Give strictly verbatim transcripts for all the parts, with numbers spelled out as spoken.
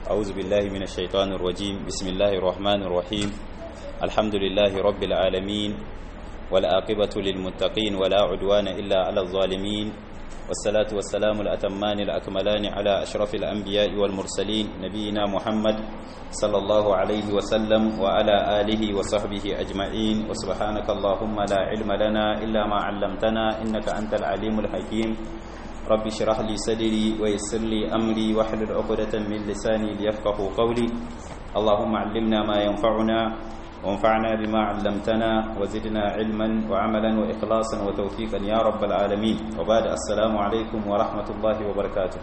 أعوذ بالله من الشيطان الرجيم بسم الله الرحمن الرحيم الحمد لله رب العالمين والعاقبة للمتقين ولا عدوان إلا على الظالمين والصلاة والسلام الأتمان الأكملان على أشرف الأنبياء والمرسلين نبينا محمد صلى الله عليه وسلم وعلى آله وصحبه أجمعين وسبحانك اللهم لا علم لنا إلا ما علمتنا إنك أنت العليم الحكيم رب اشرح لي صدري ويسر لي أمري واحلل عقدة من لساني ليفقهوا قولي اللهم علمنا ما ينفعنا وانفعنا بما علمتنا وزدنا علما وعملا وإخلاصا وتوفيقا يا رب العالمين وبعد السلام عليكم ورحمة الله وبركاته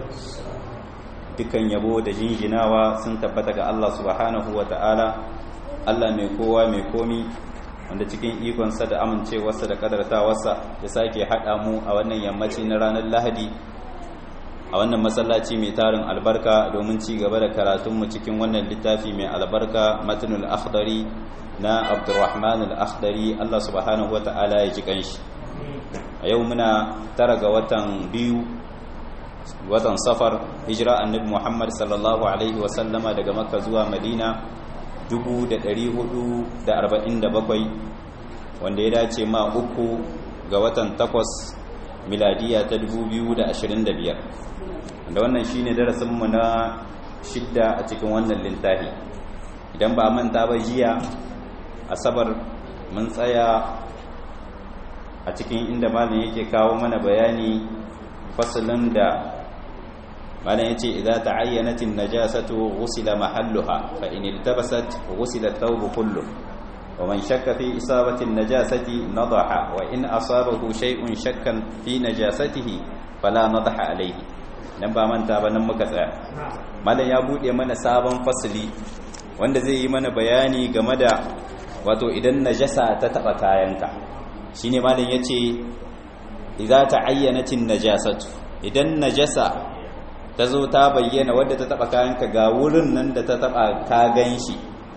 dukkan yabo da jinjinawa sun tabbata ga Allah subhanahu wa ta'ala Allah mai kowa mai komi wanda cikin ikonsa da amincewarsa da kadartawarsa ya sake haɗa mu a wannan yammaci na ranar Lahadi a wannan masallaci mai tarin albarka domin ci gaba da karatunmu cikin wannan littafi mai albarka matnul akhdari na Abdurrahman al-Akhdari Allah subhanahu wa ta'ala ya ji kanshi a yau muna tara ga watan biyu watan safar hijira annabi Muhammad sallallahu alaihi wa sallama daga Makka zuwa Madina dubu da ɗari hudu da arba'in da bakwai wanda ya dace ma uku ga watan takwas miladiya ta dubu biyu da ashirin da biyar da wannan shine darasinmu na shidda a cikin wannan littafi idan ba manta ba jiya asabar mun tsaya a cikin inda malam yake kawo mana bayani fasalin da malam yace idza ta'ayyanat an-najasatu ghusila mahalluha fa in iltabasat ghusila ath-thawb kullu wa man shakka fi isabati an-najasati nadaha wa in asabahu shay'un shakkan fi najasatihi fala nadaha alayhi nan ba manta ba nan muka tsaya malam ya bude mana sabon fasali wanda zai yi mana bayani game da wato idan najasa ta taba kayanka shine malam yace idza ta'ayyanat an-najasatu idan najasa ta zo ta bayyana wadda ta taba kayanka ga wurin nan da ta taba ka ganshi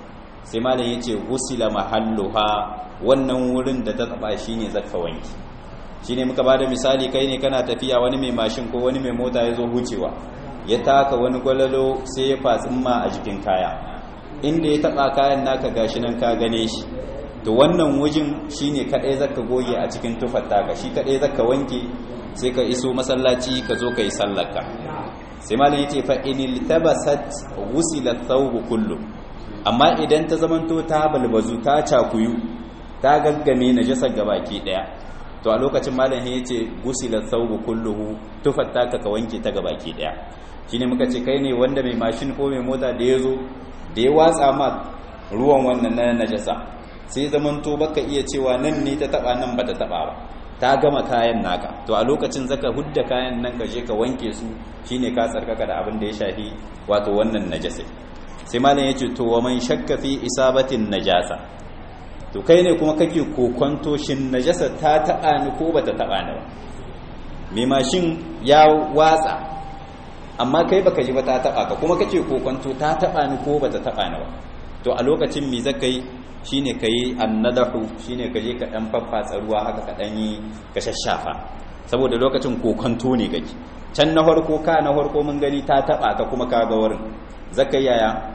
sai malam yace gusila mahalluha wannan wurin da ta taba shine zakka wanki shine muka bada misali kai ne kana tafiya wani mai mashin ko wani mai mota ya zo hucewa ya taka wani gwalalo sai ya fatsin ma a jikin kaya inda ya taba kayan naka gashi nan ka gane shi to wannan wujin shine kadai zakka goge a cikin tufar taka shi kadai zakka wanke sai ka iso masallaci ka zo kai sallarka sai malam yace fa inil tabasat ghusila thawb kullu amma idan ta zamanto ta balbazu ta cakuyu ta gaggame najasar gabaki daya to a lokacin malam yace ghusila thawb kulluhu tufatta ka wanke ta gabaki daya shine muka ce kai ne wanda mai mashin ko mai mota da yazo da ya watsa ma ruwan wannan na najasa sai zamanto baka iya cewa nan ne ta taba nan bata taba ba ta gama kayan naka to a lokacin zaka hudda kayan nan ka je ka wanke su shine ka tsarkaka da abin da ya shafi wato wannan najasa sai malam yace to wa man shakka fi isabatin najasa to kai ne kuma kake kokonto shin najasa ta taba ni ko bata taba ni ba mai mashin ya watsa amma kai baka ji ba ta taba ka kuma kake kokonto ta taba ni ko bata taba ni ba to a lokacin me zaka yi shine kai annadahu shine kaje ka dan faffatsa ruwa haka ka dan yi ka shashafa saboda lokacin kokanto ne kake can na farko ka na farko mun gani ta taba ka kuma ka ga wurin zakai yaya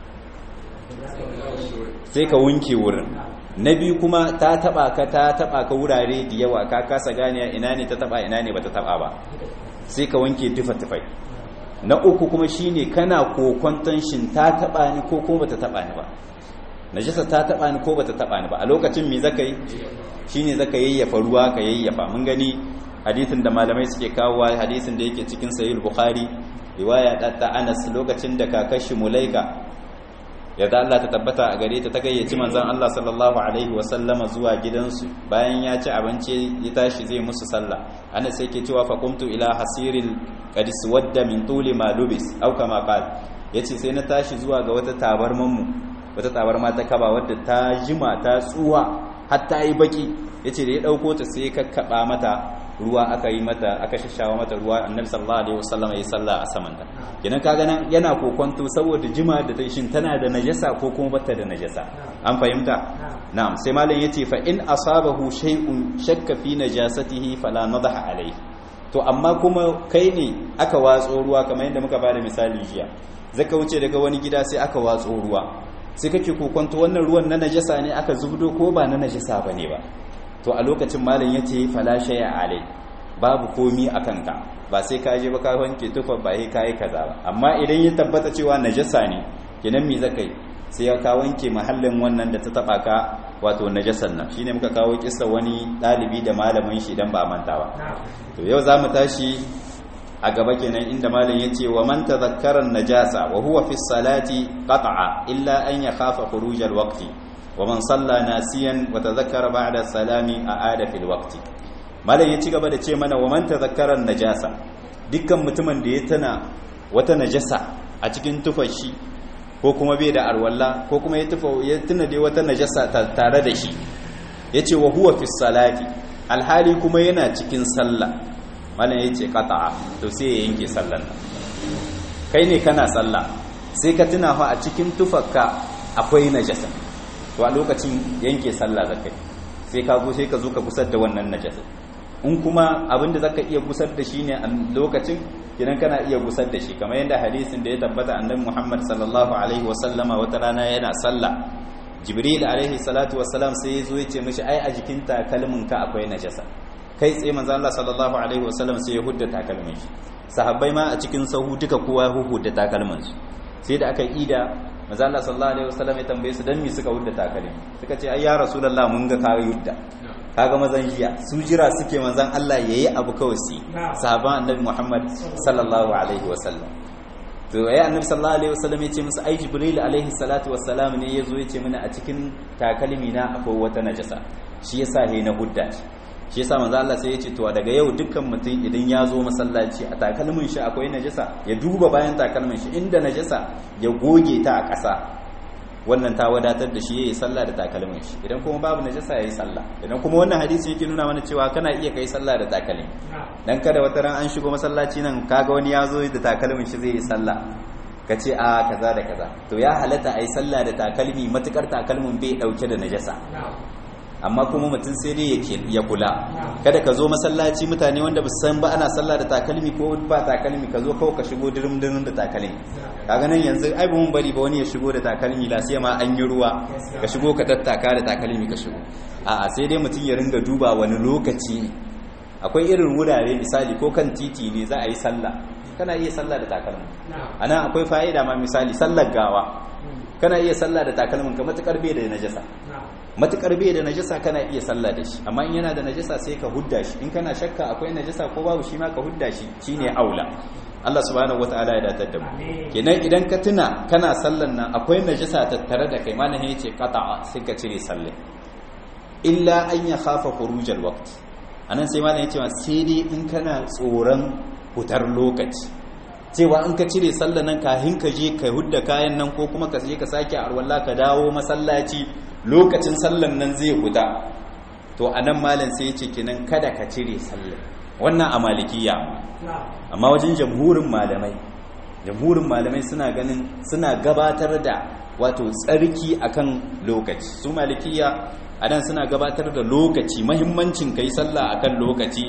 sai ka wanke wurin na biyu kuma ta taba ka ta taba ka wurare da yawa ka kasa gane ina ne ta taba ina ne bata taba ba sai ka wanke tufa tufai na uku kuma shine kana kokonton shin ta taba ni ko kuma bata taba ni ba najasa ta taba ni ko bata taba ni ba a lokacin me zaka yi shine zaka yayyafa ruwa ka yayyafa mun gani hadisin da malamai suke kawo hadisin da yake cikin sahih bukhari riwaya ta Anas lokacin da kakashi Mulaika yadda Allah ta tabbata a gare ta ta gayyaci manzon Allah sallallahu alaihi wasallama zuwa gidansu bayan ya ci abinci ya tashi zai musu sallah Anas yake cewa fa qumtu ila hasiril qad suwadda min tuli ma lubis au kama qala yace sai na tashi zuwa ga wata tabarman mu wata tabarma ta kaba wadda ta jima ta tsuwa har ta yi baki yace da ya dauko ta sai kakkaba mata ruwa aka yi mata aka shashawa mata ruwa annabi sallallahu alaihi wasallam ya salla a saman ta kenan kaga nan yana kokonto saboda jima da ta shin tana da najasa ko kuma bata da najasa an fahimta na'am sai malam yace fa in asabahu shay'un shakka fi najasatihi fala nadaha alaihi to amma kuma kai ne aka watso ruwa kamar yadda muka bada misali jiya zaka wuce daga wani gida sai aka watso ruwa sai kake kokonto wannan ruwan na najasa ne aka zubdo ko ba na najasa bane ba to a lokacin malam yace fala shay'a alai babu komi akan ka ba sai ka je ba ka wanke tufa ba sai kai kaza ba amma idan ya tabbata cewa najasa ne kenan me zakai sai ka wanke mahallin wannan da ta taba ka wato najasan nan shine muka kawo kissa wani dalibi da malamin shi idan ba manta ba to yau zamu tashi a gaba kenan inda malam yace wa man tadhakkara an-najasa wa huwa fi salati qata'a illa an yakhafa khuruj al-waqti wa man salla nasiyan wa tadhakkara ba'da salami a'ada fil waqti malam ya ci gaba da ce mana wa man tadhakkara an-najasa dukkan mutumin da ya tana wata najasa a cikin tufar shi ko kuma bai da arwalla ko kuma ya tufa ya tuna dai wata najasa tare da shi yace wa huwa fi salati alhali kuma yana cikin sallah malam yace qata'a to sai ya yanke sallar nan kai ne kana sallah sai ka tuna fa a cikin tufarka akwai najasa to a lokacin yanke sallah zakai sai ka go sai ka zo ka gusar da wannan najasa in kuma abinda zaka iya gusar da shi ne a lokacin idan kana iya gusar da shi kamar yadda hadisin da ya tabbata annabi Muhammad sallallahu alaihi wasallama wata rana yana sallah Jibril alaihi salatu wassalam sai yazo ya ce mishi ai a jikin takalmin ka akwai najasa kai tsaye manzo Allah sallallahu alaihi wasallam sai ya hudda takalmin shi sahabbai ma a cikin sahu duka kowa hudda takalmin su sai da aka ida manzo Allah sallallahu alaihi wasallam ya tambaye su dan me suka hudda takalmi suka ce ai ya rasulullah mun ga ka hudda kaga mazan jiya su jira suke manzan Allah yayi abu kawai su sahaban annabi Muhammad sallallahu alaihi wasallam to yayi annabi sallallahu alaihi wasallam yace musu ai Jibril alaihi salatu wassalam ne yazo yace mana a cikin takalmi na akwai wata najasa shi yasa he na hudda shi yasa manzan Allah sai yace to daga yau dukkan mutum idan ya zo masallaci a takalmin shi akwai najasa ya duba bayan takalmin shi inda najasa ya goge ta a ƙasa wannan ta wadatar da shi yayi sallah da takalmin shi idan kuma babu najasa yayi sallah idan kuma wannan hadisi yake nuna mana cewa kana iya kai sallah da takalmi dan kada wata ran an shigo masallaci nan kaga wani yazo da takalmin shi zai yi sallah kace a kaza da kaza to ya halatta ai sallah da takalmi matukar takalmin bai dauke da najasa amma kuma mutum sai dai yake ya kula kada ka zo masallaci mutane wanda ba san ba ana sallah da takalmi ko ba takalmi ka zo kawai ka shigo dirim dirim da takalmi kaga nan yanzu ai ba mun bari ba wani ya shigo da takalmi la sai ma an yi ruwa ka shigo ka tattaka da takalmi ka shigo a'a sai dai mutum ya ringa duba wani lokaci ne akwai irin wurare misali ko kan titi ne za a yi sallah kana iya sallah da takalmi ana akwai fa'ida ma misali sallar gawa kana iya sallah da takalmin ka matukar bai da najasa matukar bai da najasa kana iya sallah da shi amma in yana da najasa sai ka hudda shi in kana shakka akwai najasa ko babu shi ma ka hudda shi shine aula Allah subhanahu wataala ya datar da mu kenan idan ka tuna kana sallan nan akwai najasa tattare da kai malamin yace qata'a sai ka cire sallah illa an ya khafa khurujal waqt anan sai malamin yace sai dai in kana tsoron hutar lokaci cewa in ka cire sallan nan kahin ka je ka hudda kayan nan ko kuma ka je ka sake arwalla ka dawo masallaci lokacin sallan nan zai huta to anan malam sai yace kenan kada ka cire sallah wannan a malikiya amma wajen jamhurin malamai jamhurin malamai suna ganin suna gabatar da wato tsarki akan lokaci su malikiya adan suna gabatar da lokaci muhimmancin kai sallah akan lokaci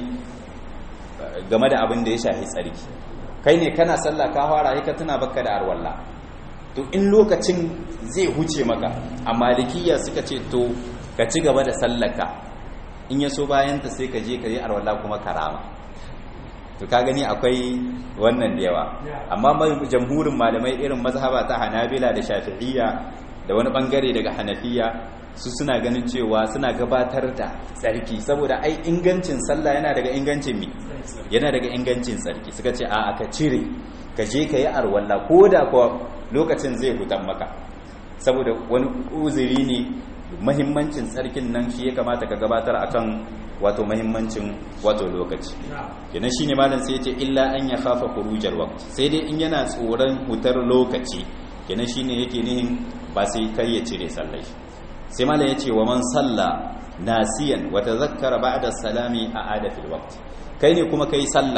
game da abin da ya shafi tsarki kai ne kana sallah ka fara ka tuna baka da arwalla to in lokacin zai huce maka a malikiya suka ce to ka ci gaba da sallaka in yaso bayan ta sai ka je ka yi arwalla kuma karama to ka gani akwai wannan da yawa amma jamhurin malamai irin mazhaba ta Hanabila da Shafi'iyya da wani bangare daga Hanafiya su suna ganin cewa suna gabatar da tsarki saboda ai ingancin sallah yana daga ingancin mi yana daga ingancin tsarki suka ce a aka cire ka je ka yi arwalla ko da kuwa lokacin zai hutan maka saboda wani uzuri ne mahimmancin tsarkin nan shi ya kamata ka gabatar akan wato mahimmancin wato lokaci kenan shine malam sai yace illa an ya khafa khurujal waqt sai dai in yana tsoron hutar lokaci kenan shine yake nihin ba sai kai ya cire sallah sai malam yace wa man salla nasiyan wa tazakkara ba'da salami a'ada fil waqt kai ne kuma kai sallah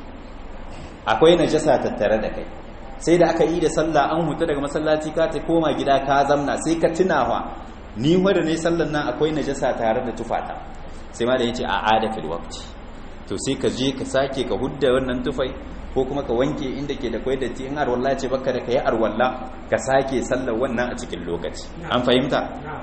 akwai najasa tattare da kai sai da aka yi da sallah an huta daga masallaci ka ta koma gida ka zamna sai ka tunawa ni wanda ne sallan nan akwai najasa tare da tufata sai ma da yace a ada fil waqti to sai ka je ka sake ka hudda wannan tufai ko kuma ka wanke inda ke da kwai datti in arwalla ce baka da kai arwalla ka sake sallar wannan a cikin lokaci an fahimta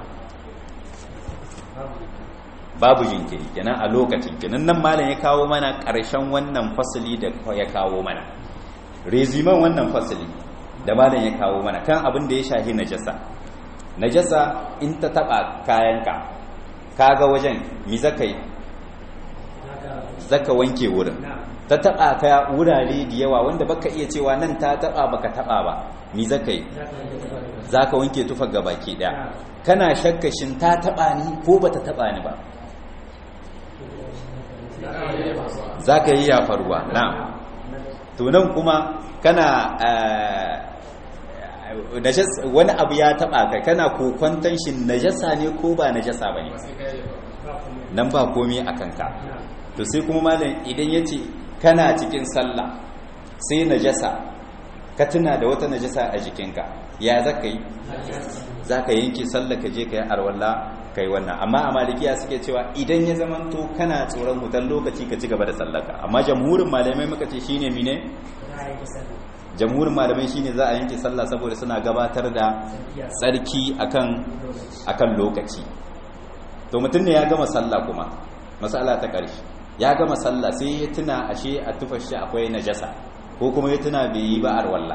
babu jinkiri kenan a lokacin kenan nan malam ya kawo mana ƙarshen wannan fasali da ya kawo mana reziman wannan fasali da malam ya kawo mana kan abin da ya shahi najasa najasa in ta taba kayanka kaga wajen mi zaka yi zaka wanke wurin ta taba ka wurare da yawa wanda baka iya cewa nan ta taba baka taba ba mi zaka yi zaka wanke tufar gabaki daya kana shakkashin ta taba ni ko bata taba ni ba zaka yi ya faruwa na to nan kuma kana wani abu ya taba ka kana kokwanton shi najasa ne ko ba najasa bane nan ba komai a kanka to sai kuma malam idan yace kana cikin sallah sai najasa ka tuna da wata najasa a jikinka ya zaka yi zaka yanke sallah ka je kai arwalla kai wannan amma a malikiya suke cewa idan ya zamanto kana tsoron hutan lokaci ka ci gaba da sallarka amma jamhurin malamai muka ce shine mine jamhurin malamai shine za a yanke sallah saboda suna gabatar da tsarki akan akan lokaci to mutum ne ya gama sallah kuma masala ta ƙarshe ya gama sallah sai ya tuna ashe a tufar shi akwai najasa ko kuma ya tuna bai yi ba arwalla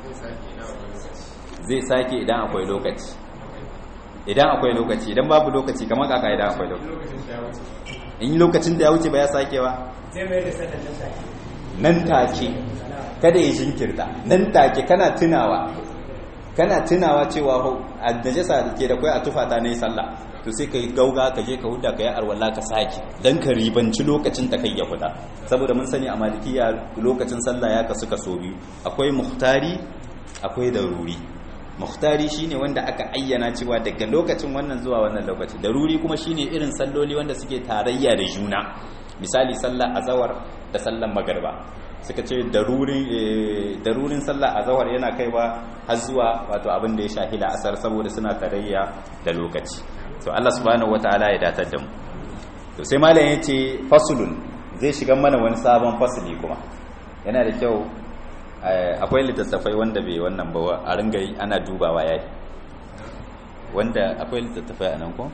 zai sake idan akwai lokaci idan akwai lokaci idan babu lokaci kamar kaka idan akwai lokaci in lokacin da ya wuce ba ya sake ba zai mai da sallar nan nan take take kada ya jinkirta nan take kana tunawa kana tunawa cewa a najasa da ke da kai a tufata ne sallah to sai ka yi gauga ka je ka huda ka yi arwala ka sake dan ka ribanci lokacin ta kai ya fita saboda mun sani a malikiya lokacin sallah ya kasu kaso biyu akwai muhtari akwai daruri muhtari shine wanda aka ayyana cewa daga lokacin wannan zuwa wannan lokaci daruri kuma shine irin salloli wanda suke tarayya da juna misali sallar azawar da sallar magarba suka ce darurin darurin sallar azawar yana kaiwa har zuwa wato abin da ya shahi la'asar saboda suna tarayya da lokaci to Allah subhanahu wataala ya datar da mu to sai malam yace fasulun zai shiga mana wani sabon fasali kuma yana da kyau akwai littattafai wanda bai wannan ba a ringa yi ana dubawa yayi wanda akwai littattafai a nan ko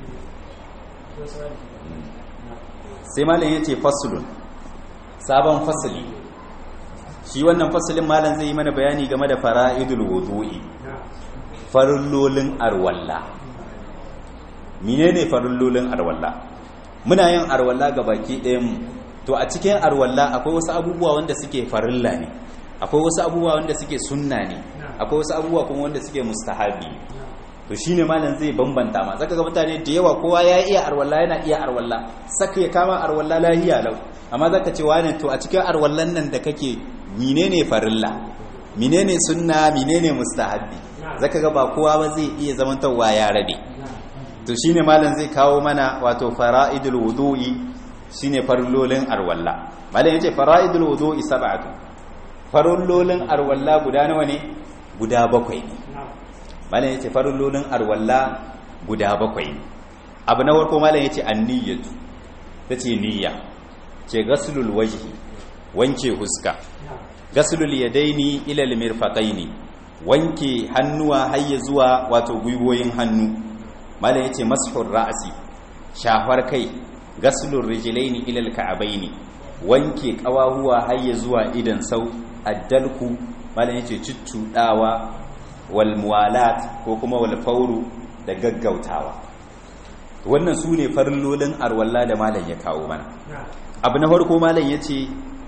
sai malam yace fasulun sabon fasali shi wannan fasalin malam zai yi mana bayani game da fara'idul wudu'i farillolin arwalla menene farillolin arwalla muna yin arwalla ga baki ɗayan mu to a cikin arwalla akwai wasu abubuwa wanda suke farilla ne akwai wasu abubuwa wanda suke sunna ne akwai wasu abubuwa kuma wanda suke mustahabi to shine malam zai bambanta ma zaka ga mutane da yawa kowa ya iya arwalla yana iya arwalla saka ya kama arwalla lahiya lau amma zaka ce wani to a cikin arwallan nan da kake menene farilla menene sunna menene mustahabi zaka ga ba kowa ba zai iya zamantawa ya rabe to shine malam zai kawo mana wato fara'idul wudu'i shine farillolin arwalla malam yace fara'idul wudu'i sab'atu farillolin arwalla guda nawa ne guda bakwai ne malam yace farillolin arwalla guda bakwai ne abu na farko malam yace an-niyyatu tace niyya ce ghaslul wajhi wanke huska ghaslul yadaini ila al-mirfaqaini wanke hannuwa har zuwa wato gwiwoyin hannu malam yace mashur ra'si shafar kai gaslur rijlaini ila al-ka'baini wanke kawahuwa har zuwa idan sau addalku malam yace ciccudawa wal muwalat ko kuma wal fawru da gaggautawa wannan sune farillolin arwalla da malam ya kawo mana abu na farko malam yace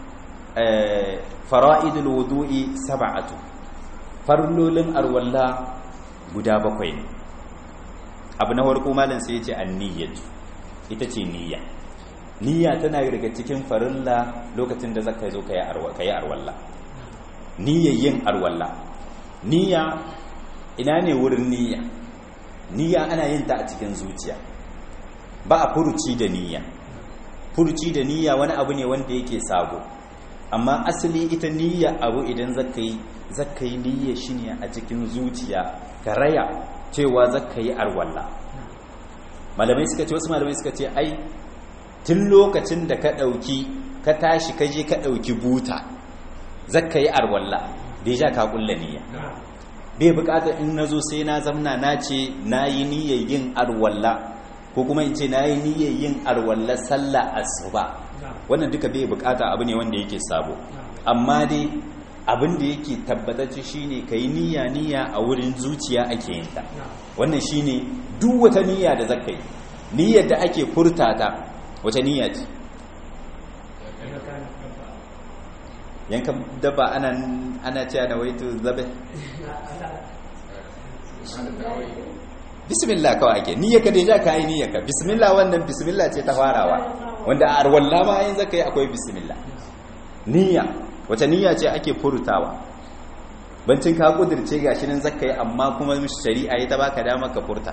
eh fara'idul wudu'i sab'atu farillolin arwalla guda bakwai ne abu na farko malam sai yace an-niyyatu ita ce niyya niyya tana daga cikin farilla lokacin da zaka zo kai arwa kai arwalla niyyar yin arwalla niyya ina ne wurin niyya niyya ana yin ta a cikin zuciya ba a furuci da niyya furuci da niyya wani abu ne wanda yake sabo amma asali ita niyya abu idan zaka yi zaka yi niyya shine a cikin zuciya ka raya cewa zaka yi arwalla malamai suka ce wasu malamai suka ce ai tun lokacin da ka ɗauki ka tashi ka je ka ɗauki buta zakka yi arwalla deja ka kulla niyya bai bukatar in nazo sai na zamna na ce na yi niyyar yin arwalla ko kuma in ce na yi niyyar yin arwalla sallah asuba wannan duka bai bukata abu ne wanda yake sabo amma dai abin da yake tabbatacce shine kai niyya niyya a wurin zuciya ake yin ta wannan shine duk wata niyya da zaka yi niyyar da ake furta ta wata niyya ce yanka dabba ana ana cewa da waitu zabe bismillah kawai ake niyyar ka deja ka yi niyyar ka bismillah wannan bismillah ce ta farawa wanda a arwalla ma yin zaka yi akwai bismillah niyya wata niyya ce ake furtawa bancin ka kudirce gashi nan zaka yi amma kuma shari'a ya ta baka dama ka furta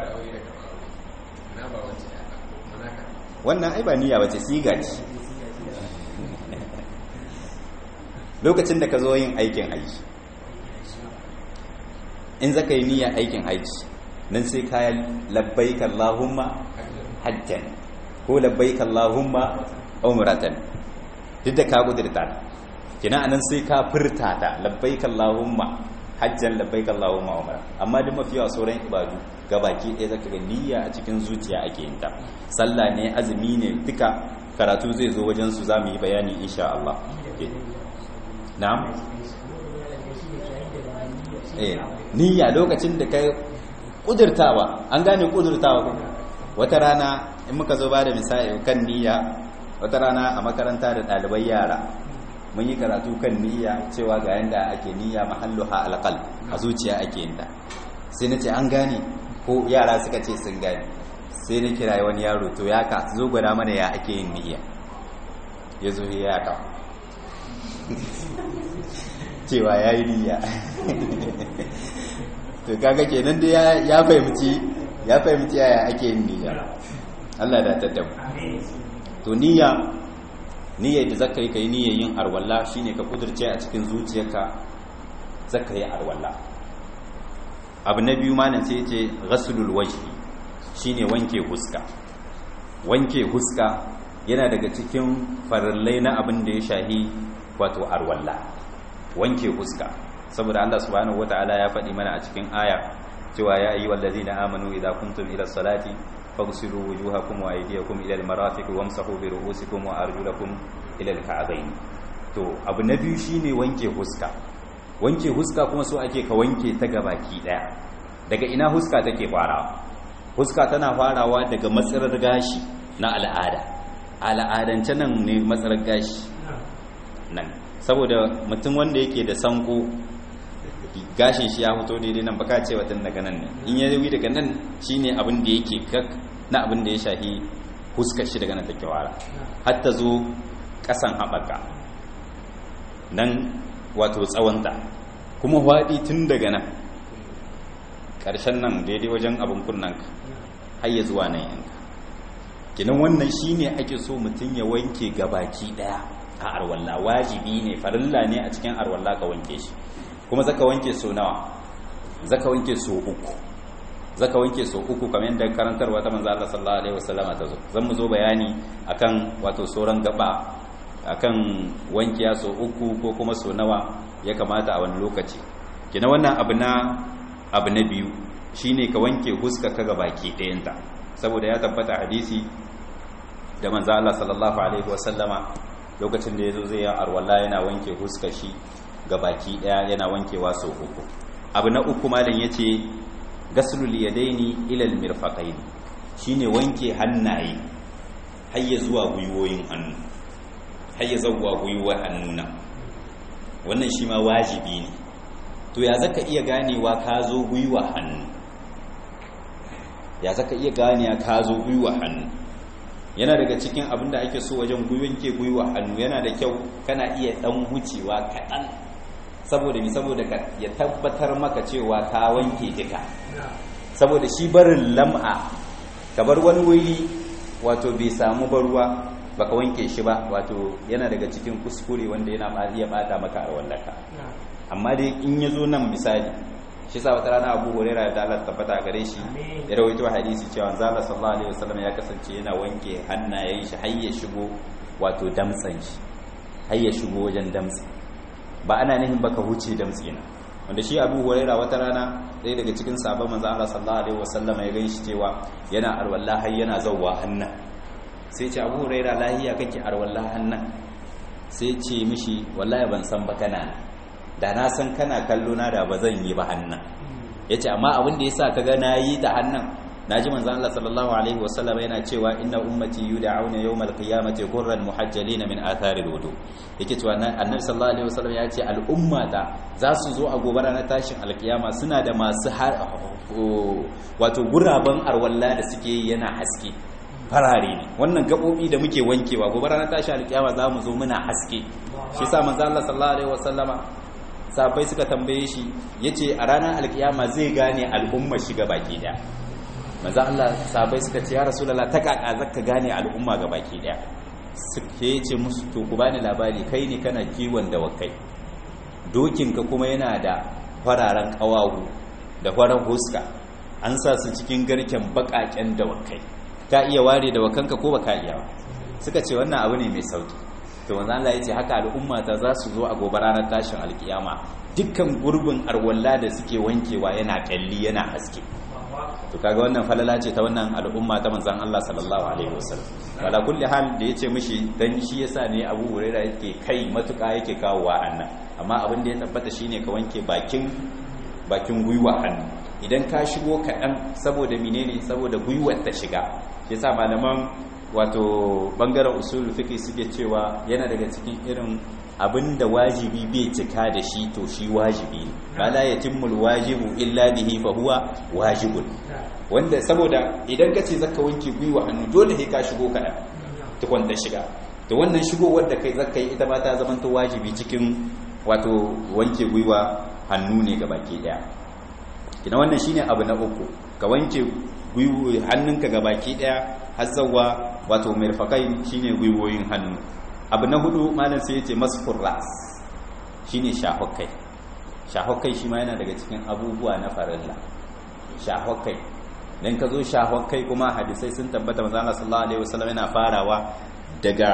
wannan ai ba niyya bace siga ce lokacin da ka zo yin aikin haji in zaka yi niyya aikin haji nan sai ka labbaik Allahumma hajjan ko labbaik Allahumma umratan duk da ka kudirta kina anan sai ka furta ta labbaik Allahumma hajjan labbaik Allahumma umra amma duk mafiya sauran ibadu gabaki ɗaya zaka ga niyya a cikin zuciya ake yin ta sallah ne azumi ne duka karatu zai zo wajen su zamu yi bayani insha Allah na'am eh niyya lokacin da ka kudurtawa an gane kudurtawa ko wata rana in muka zo ba da misali kan niyya wata rana a makaranta da ɗalibai yara mun yi karatu kan niyya cewa ga yanda ake niyya mahalluha alqal a zuciya ake yin ta sai nace an gane ko yara suka ce sun gane sai na kira wani yaro to ya ka zo gwada mana ya ake yin niyya yazo ya ka cewa yayi niyya to kaga kenan da ya fahimci ya fahimci yaya ake yin niyya Allah da taddamu to niyya niyyar da zaka yi kai niyyar yin arwalla shine ka kudurce a cikin zuciyarka zaka yi arwalla abu na biyu malam sai yace ghaslul wajhi shine wanke huska wanke huska yana daga cikin farillai na abin da ya shahi wato arwalla wanke huska saboda Allah subhanahu wataala ya faɗi mana a cikin aya cewa ya ayyuhal ladzina amanu idza kuntum ila salati faghsilu wujuhakum wa aydiyakum ila al-marafiq wamsahu bi ru'usikum wa arjulakum ila al-ka'bayn to abu na biyu shine wanke huska wanke huska kuma so ake ka wanke ta gabaki daya daga ina huska take farawa huska tana farawa daga matsarar gashi na al'ada al'adance nan ne matsarar gashi nan saboda mutum wanda yake da sanko gashin shi ya fito daidai nan baka ce watan daga nan ne in ya yi daga nan shine abin da yake kak na abin da ya shahi huskar shi daga nan take wara har ta zo kasan haɓaka nan wato tsawonta kuma hwaɗi tun daga nan ƙarshen nan daidai wajen abin kunnanka har ya zuwa nan yanka kinan wannan shine ake so mutum ya wanke gabaki daya a arwalla wajibi ne farilla ne a cikin arwalla ka wanke shi kuma zaka wanke so nawa zaka wanke so uku zaka wanke so uku kamar yadda karantarwa ta manzo Allah sallallahu alaihi wasallama ta zo zan mu zo bayani akan wato sauran gaba akan wankiya so uku ko kuma so nawa ya kamata a wani lokaci kina wannan abu na abu na biyu shine ka wanke huska ka gabaki ɗayanta saboda ya tabbata hadisi da manzo Allah sallallahu alaihi wasallama lokacin da yazo zai yi arwalla yana wanke huskar shi gabaki daya yana wankewa sau uku abu na uku malam yace gaslul yadaini ila almirfaqain shine wanke hannaye har ya zuwa gwiwoyin hannu har ya zuwa gwiwoyin hannuna wannan shi ma wajibi ne to ya zaka iya ganewa ka zo gwiwa hannu ya zaka iya ganewa ka zo gwiwa hannu yana daga cikin abin da ake so wajen wanke gwiwa hannu yana da kyau kana iya dan hucewa kaɗan saboda mi saboda ya tabbatar maka cewa ka wanke duka saboda shi barin lam'a ka bar wani wuri wato bai samu barwa baka wanke shi ba wato yana daga cikin kuskure wanda yana iya bata maka a wallaka amma dai in yazo nan misali shi sa wata rana Abu Hurairah da Allah tabbata gare shi ya rawaito hadisi cewa zalla sallallahu alaihi wasallam ya kasance yana wanke hannayen shi har ya shigo wato damtsan shi har ya shigo wajen damtsi ba ana nihin baka huce damtsi na wanda shi Abu Hurairah wata rana ɗaya daga cikin sahabban manzo Allah sallallahu alaihi wasallam ya ganshi cewa yana arwalla har yana zawwa hannan sai ce Abu Hurairah lahiya kake arwalla hannan sai ce mishi wallahi ban san ba kana da na san kana kallo na da ba zan yi ba hannan yace amma abin da yasa kaga nayi da hannan naji manzo Allah sallallahu alaihi wasallam yana cewa inna ummati yud'auna yawmal qiyamati ghurran muhajjalin min athari alwudu yake cewa annabi sallallahu alaihi wasallam ya ce al'ummata za su zo a gobe ranar tashin alkiyama suna da masu wato guraben arwalla da suke yana haske farare ne wannan gabobi da muke wankewa gobe ranar tashin alkiyama za mu zo muna haske shi yasa manzo Allah sallallahu alaihi wasallama sahabbai suka tambaye shi yace a ranar alkiyama zai gane al'umma shiga baki daya manzo Allah sahabbai suka ce ya rasulullah ta kaka zaka gane al'umma ga baki daya suke ce musu to ku bani labari kai ne kana kiwon dawakai dokinka kuma yana da fararen kawawu da farar huska an sa su cikin garken bakaken dawakai ka iya ware dawakanka ko baka iya ba suka ce wannan abu ne mai sauki to manzo Allah ya ce haka al'umma ta za su zo a gobe ranar tashin alkiyama dukkan gurbin arwalla da suke wankewa yana kalli yana haske to kaga wannan falala ce ta wannan al'umma ta manzon Allah sallallahu alaihi wasallam wala kulli hal da yace mishi dan shi yasa ne Abu Hurairah yake kai matuka yake kawowa annan amma abin da ya tabbata shine ka wanke bakin bakin gwiwa hannu idan ka shigo kaɗan saboda menene saboda gwiwar ta shiga yasa malaman wato bangaren usul fiqh suke cewa yana daga cikin irin abinda wajibi bai cika da shi to shi wajibi ne bala yatimmul wajibu illa bihi fa huwa wajibun wanda saboda idan kace zaka wanke gwiwa hannu dole sai ka shigo kaɗan tukun ta shiga to wannan shigowar da kai zaka yi ita ba ta zama to wajibi cikin wato wanke gwiwa hannu ne gabaki daya kina wannan shine abu na uku ka wanke gwiwo hannunka gabaki daya har zawwa wato mirfaqai shine gwiwoyin hannu abu na hudu malam sai yace masfur ras shine shahokai shahokai shi ma yana daga cikin abubuwa na farilla shahokai dan ka zo shahokai kuma hadisai sun tabbata manzo Allah sallallahu alaihi wasallam yana farawa daga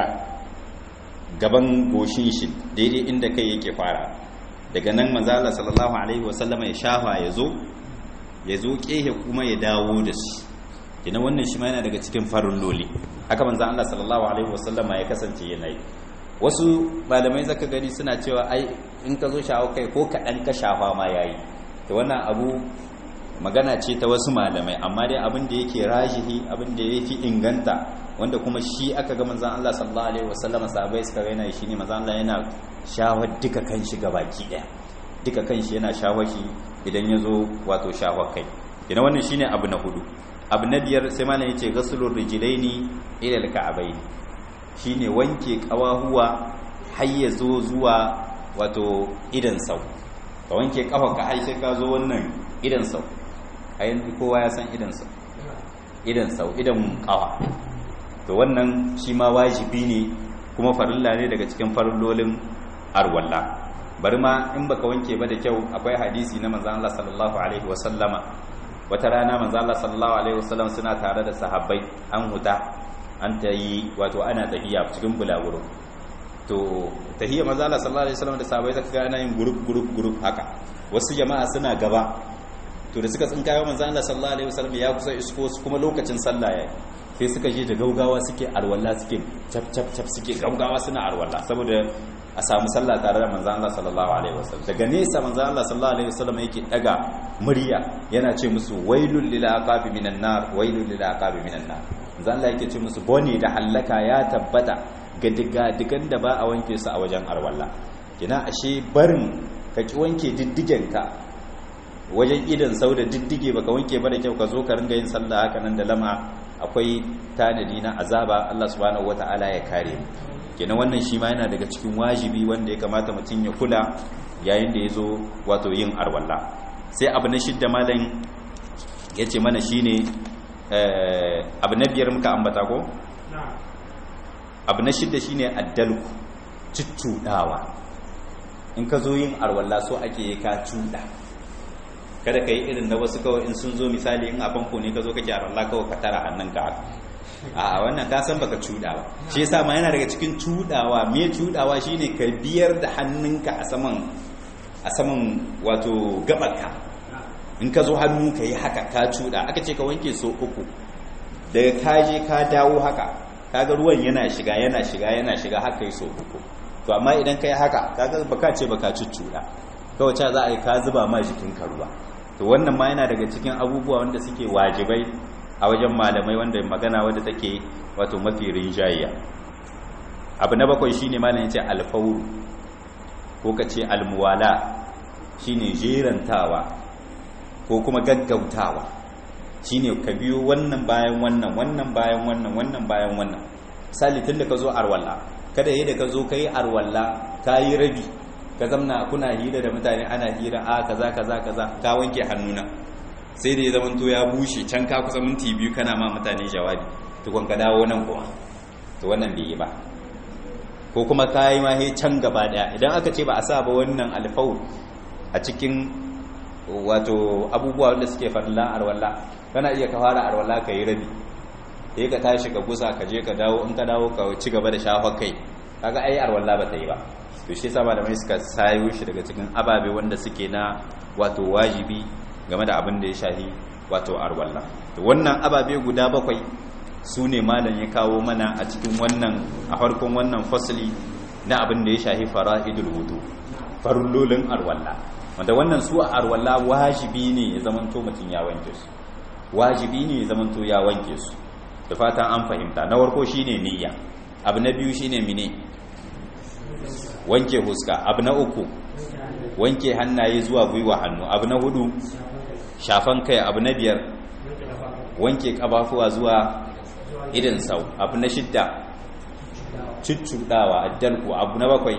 gaban goshin shi daidai inda kai yake fara daga nan manzo Allah sallallahu alaihi wasallam ya shafa yazo yazo kehe kuma ya dawo da shi kina wannan shi ma yana daga cikin farilloli haka manzo Allah sallallahu alaihi wasallam ya kasance yana yi wasu malamai zaka gani suna cewa ai in ka zo shafa kai ko kadan ka shafa ma yayi to wannan abu magana ce ta wasu malamai amma dai abin da yake rajihi abin da yake inganta wanda kuma shi aka ga manzon Allah sallallahu alaihi wasallam sahabbai suka raina shi ne manzon Allah yana shawar duka kanshi gabaki daya duka kanshi yana shawar shi idan yazo wato shawar kai ina wannan shine abu na hudu abu na biyar sai malam yace ghaslur rijlaini ila alka'abaini shine wanke kawahuwa har ya zo zuwa wato idan sau ka wanke kafarka har sai ka zo wannan idan sau ayin kowa ya san idan sau idan sau idan kawa to wannan shi ma wajibi ne kuma farilla ne daga cikin farillolin arwalla bari ma in baka wanke ba da kyau akwai hadisi na manzon Allah sallallahu alaihi wasallama wata rana manzon Allah sallallahu alaihi wasallam suna tare da sahabbai an huta an tayi wato ana tahiya cikin bulaguro to tahiyya manzon Allah sallallahu alaihi wasallam da sahabbai zaka ga ana yin group group group haka wasu jama'a suna gaba to da suka tsinkayo manzon Allah sallallahu alaihi wasallam ya kusa isko su kuma lokacin sallah yayi sai suka je da gaugawa suke arwalla suke cap cap cap suke gaugawa suna arwalla saboda a samu sallah tare da manzon Allah sallallahu alaihi wasallam daga nesa manzon Allah sallallahu alaihi wasallam yake daga murya yana ce musu wailul lil aqabi minan nar wailul lil aqabi minan nar manzon Allah yake ce musu bone da halaka ya tabbata ga diga digan da ba a wanke su a wajen arwalla kina ashe barin ka ki wanke diddigen ka wajen idan sau da diddige baka wanke ba da kyau ka zo ka ringa yin sallah haka nan da lama akwai tanadi na azaba Allah subhanahu wataala ya kare mu kenan wannan shi ma yana daga cikin wajibi wanda ya kamata mutum ya kula yayin da ya zo wato yin arwalla sai abu na shidda malam ya ce mana shine abu na biyar muka ambata ko abu na shidda shine addalku cuccudawa in ka zo yin arwalla so ake ka cuda kada ka yi irin da wasu kawai in sun zo misali in a famfo ne ka zo kake arwalla kawai ka tara hannunka haka a wannan ka san baka cuda ba shi yasa ma yana daga cikin cudawa me cudawa shine ka biyar da hannunka a saman a saman wato gabarka in ka zo hannu ka yi haka ka cuda aka ce ka wanke so uku daga ka je ka dawo haka kaga ruwan yana shiga yana shiga yana shiga haka yi so uku to amma idan ka yi haka kaga baka ce baka cuccuda kawai za a yi ka zuba ma jikinka ruwa to wannan ma yana daga cikin abubuwa wanda suke wajibai a wajen malamai wanda magana wadda take wato mafi rinjayya abu na bakwai shine malamin ce alfawru ko kace almuwala shine jerantawa ko kuma gaggautawa shine ka biyo wannan bayan wannan wannan bayan wannan wannan bayan wannan misali tunda ka zo arwalla kada yayin da ka zo kai arwalla kai rabi ka zamna kuna hira da mutane ana hira a kaza kaza kaza ka wanke hannuna sai da ya zama to ya bushe can ka kusa minti biyu kana ma mutane jawabi to kun ka dawo nan kuma to wannan bai yi ba ko kuma kai ma he can gaba daya idan aka ce ba a sa ba wannan alfau a cikin wato abubuwa wanda suke farilla arwalla kana iya ka fara arwalla kai rabi sai ka tashi ka gusa ka je ka dawo in ka dawo ka ci gaba da shafa kai kaga ai arwalla ba ta yi ba to shi yasa malamai suka sayo shi daga cikin ababe wanda suke na wato wajibi game da abin da ya shahi wato arwalla to wannan ababe guda bakwai su ne malam ya kawo mana a cikin wannan a farkon wannan fasali na abin da ya shahi fara'idul wudu farullolin arwalla wanda wannan su a arwalla wajibi ne ya zamanto mutum ya wanke su wajibi ne ya zamanto ya wanke su da fatan an fahimta na farko shine niyya abu na biyu shine mine wanke huska abu na uku wanke hannaye zuwa gwiwa hannu abu na hudu shafan kai abu na biyar wanke kafafuwa zuwa idan sau abu na shidda cuccudawa addalku abu na bakwai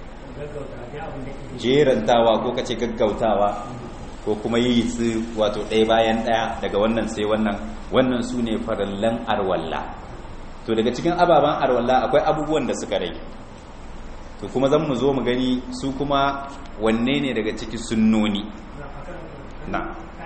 jerantawa ko kace gaggautawa ko kuma yi su wato ɗaya bayan ɗaya daga wannan sai wannan wannan su ne farallan arwalla to daga cikin ababen arwalla akwai abubuwan da suka rage to kuma zan mu zo mu gani su kuma wanne ne daga cikin sunnoni na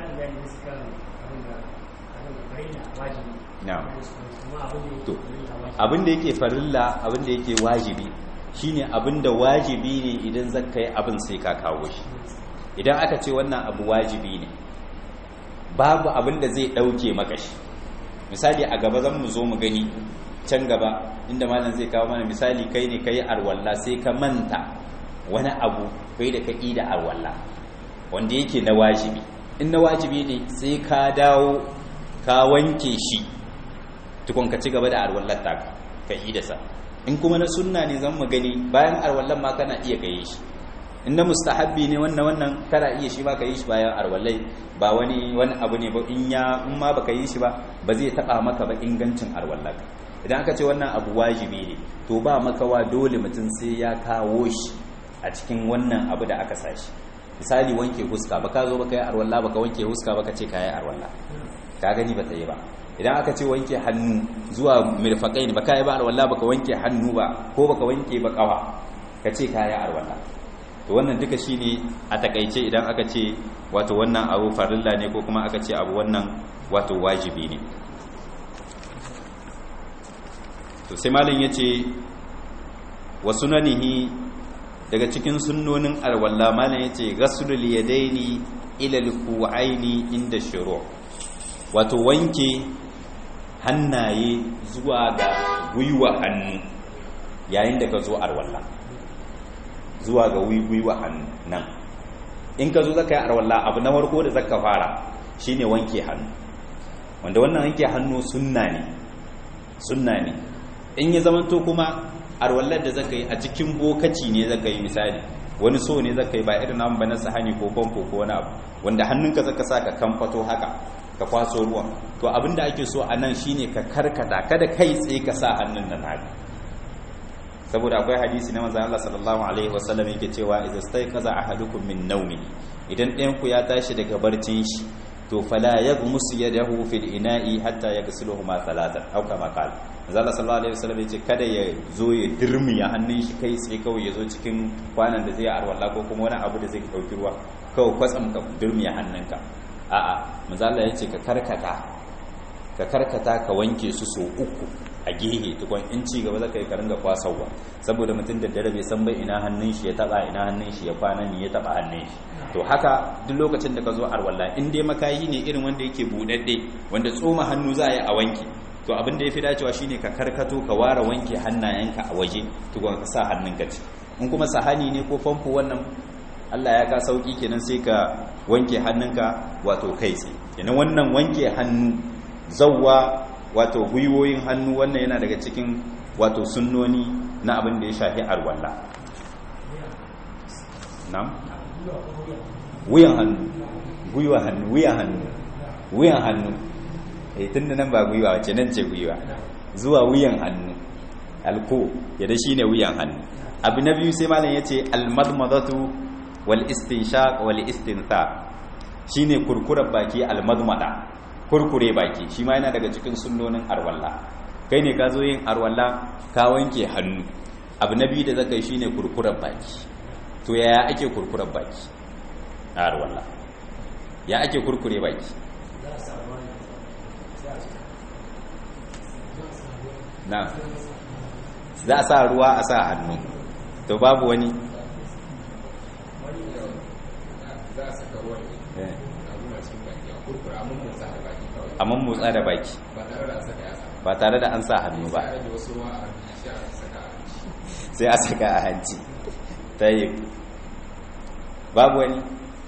na to abin da yake farilla abin da yake wajibi shine abin da wajibi ne idan zaka yi abin sai ka kawo shi idan aka ce wannan abu wajibi ne babu abin da zai dauke maka shi misali a gaba zan mu zo mu gani can gaba inda malam zai kawo mana misali kai ne kai arwalla sai ka manta wani abu kai da ka da arwalla wanda yake na wajibi in na wajibi ne sai ka dawo ka wanke shi tukun ka ci gaba da arwallar ta ka da sa in kuma na sunna ne zan mu gani bayan arwallar ma kana iya kai shi in na mustahabbi ne wannan wannan kana iya shi ba ka yi shi bayan arwallai ba wani wani abu ne ba in ya in ma baka yi shi ba ba zai taba maka ba ingancin arwallar idan aka ce wannan abu wajibi ne to ba makawa dole mutum sai ya kawo shi a cikin wannan abu da aka sashi misali wanke huska baka zo baka yi arwalla baka wanke huska baka ce kai arwalla ka gani ba ta yi ba idan aka ce wanke hannu zuwa mirfaqain baka yi ba arwalla baka wanke hannu ba ko baka wanke ba kawa ka ce kai arwalla to wannan duka shine a takaice idan aka ce wato wannan abu farilla ne ko kuma aka ce abu wannan wato wajibi ne to sai malin yace wa sunanihi daga cikin sunnonin alwalla malin yace ghaslul yadaini ila alku'aini inda shuru wato wanke hannaye zuwa ga gwiwa hannu yayin da ka zo alwalla zuwa ga gwiwa hannu nan in ka zo zaka yi alwalla abu na farko da zaka fara shine wanke hannu wanda wannan wanke hannu sunna ne sunna ne in ya zamanto kuma arwallar da zaka yi a cikin bokaci ne zaka yi misali wani so ne zaka yi ba irin nan ba na sahani ko famfo ko wani abu wanda hannunka zaka saka kamfato haka ka kwaso ruwa to abinda ake so a nan shine ka karkata kada kai tsaye ka sa hannun nan haka saboda akwai hadisi na manzon Allah sallallahu alaihi wasallam yake cewa idza stayqaza ahadukum min nawmi idan ɗayan ku ya tashi daga barcin shi to fala yaghmus yadahu fil ina'i hatta yaghsiluhuma thalathan aw kama qala manzala sallallahu alaihi wasallam yace kada ya zo ya dirmiya hannun shi kai sai kawai ya zo cikin kwanan da zai arwalla ko kuma wani abu da zai dauki ruwa kawai kwatsam ka dirmiya hannunka a'a manzala yace ka karkata ka karkata ka wanke su so uku a gehe tukun in ci gaba zaka yi ka ringa kwasawa saboda mutum da dare bai san bai ina hannun shi ya taba ina hannun shi ya kwana ne ya taba hannun shi to haka duk lokacin da ka zo arwalla in dai makayi ne irin wanda yake budadde wanda tsoma hannu za a yi a wanke to abin da yafi dacewa shine ka karkato ka ware wanke hannayenka a waje tukun ka sa hannunka ci in kuma sahani ne ko famfo wannan Allah ya ka sauki kenan sai ka wanke hannunka wato kai sai kenan wannan wanke hannu zawwa wato gwiwoyin hannu wannan yana daga cikin wato sunnoni na abin da ya shafi arwalla nam wuyan hannu gwiwa hannu wuyan hannu wuyan hannu eh tunda nan ba gwiwa wace nan ce gwiwa zuwa wuyan hannu alko yadda shine wuyan hannu abu na biyu sai malam yace almadmadatu wal istinshaq wal istinthar shine kurkurar baki almadmada kurkure baki shi ma yana daga cikin sunnonin arwalla kai ne ka zo yin arwalla ka wanke hannu abu na biyu da zaka yi shine kurkurar baki to yaya ake kurkurar baki a arwalla ya ake kurkure baki na za a sa ruwa a sa hannu to babu wani za a saka ruwa amma motsa da baki ba tare da an sa hannu ba sai a saka a hanci ta yi babu wani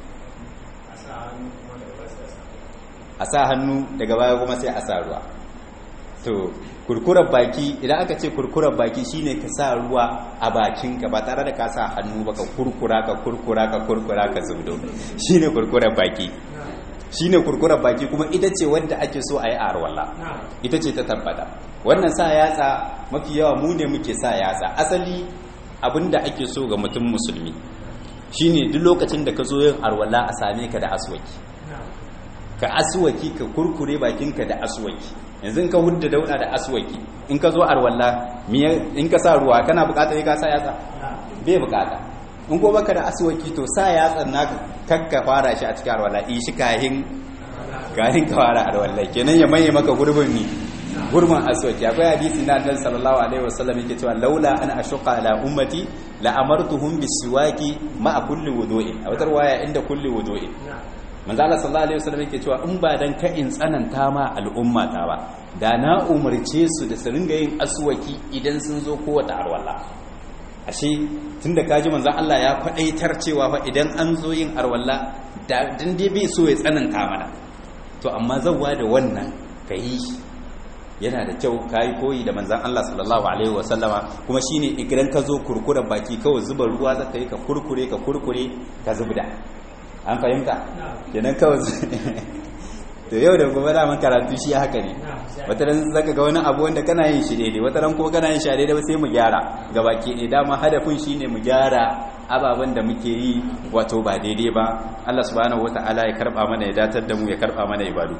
a sa hannu daga baya kuma sai a sa ruwa to kurkurar baki idan aka ce kurkurar baki shine ka sa ruwa a bakinka ba tare da ka sa hannu ba ka kurkura ka kurkura ka kurkura ka zubdo shine kurkurar baki shine kurkurar baki kuma ita ce wanda ake so a yi a arwalla ita ce ta tabbata wannan sa yatsa mafi yawa mu ne muke sa yatsa asali abinda ake so ga mutum musulmi shine duk lokacin da ka zo yin arwalla a same ka da aswaki ka aswaki ka kurkure bakinka da aswaki yanzu ka hudda dauda da aswaki in ka zo arwalla in ka sa ruwa kana bukata ka sa yatsa bai bukata in ko baka da aswaki to sa yatsan naka kakka fara shi a cikin arwalla in shi kahin kahin ka fara arwalla kenan ya maye maka gurbin ni gurbin aswaki akwai hadisi na Annabi sallallahu alaihi wasallam yake cewa laula an ashqa ala ummati la amartuhum bisiwaki ma kulli wudu'in a wata riwaya inda kulli wudu'in manzo Allah sallallahu alaihi wasallam yake cewa in ba dan ka in tsananta ma al'umma ta ba da na umarce su da su ringa yin aswaki idan sun zo kowace arwalla ashe tunda kaji manzo Allah ya kwadaitar cewa fa idan an zo yin arwalla da dan dai bai so ya tsananta mana to amma zawwa da wannan kai yana da kyau kai koyi da manzon Allah sallallahu alaihi wasallama kuma shine idan ka zo kurkuren baki kawai zuba ruwa zaka yi ka kurkure ka kurkure ka zubda an fahimta kenan kawai to yau da gobe da man karatu shi haka ne wata ran zaka ga wani abu wanda kana yin shi daidai wata ran ko kana yin shi daidai sai mu gyara gabaki ne dama hadafin shine mu gyara ababen da muke yi wato ba daidai ba Allah subhanahu wataala ya karba mana ya datar da mu ya karba mana ibadu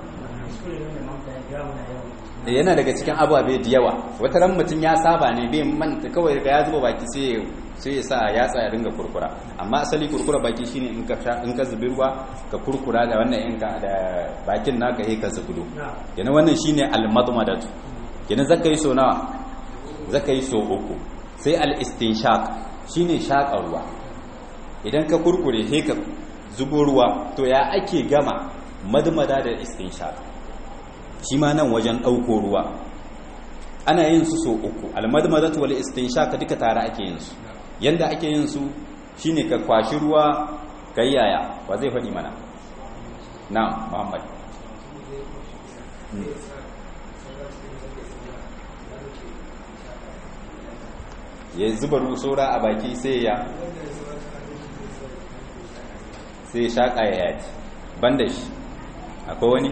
yana daga cikin ababe da yawa wata ran mutum ya saba ne bai manta kawai daga ya zuba baki sai sai ya sa yatsa ya ringa kurkura amma asali kurkura baki shine in ka in ka zubi ruwa ka kurkura da wannan in ka da bakin naka sai ka zubudo yana wannan shine al-madmadatu yana zaka yi so nawa zaka yi so uku sai al-istinshaq shine shaka ruwa idan ka kurkure sai ka zubo ruwa to ya ake gama madmada da istinshaq shi ma nan wajen ɗauko ruwa ana yin su so uku almadmadatu wal istinshaq duka tare ake yin su yanda ake yin su shine ka kwashi ruwa kai yaya ba zai faɗi mana na'am Muhammad ya zuba rusora a baki sai ya sai shaka ya yaji banda shi akwai wani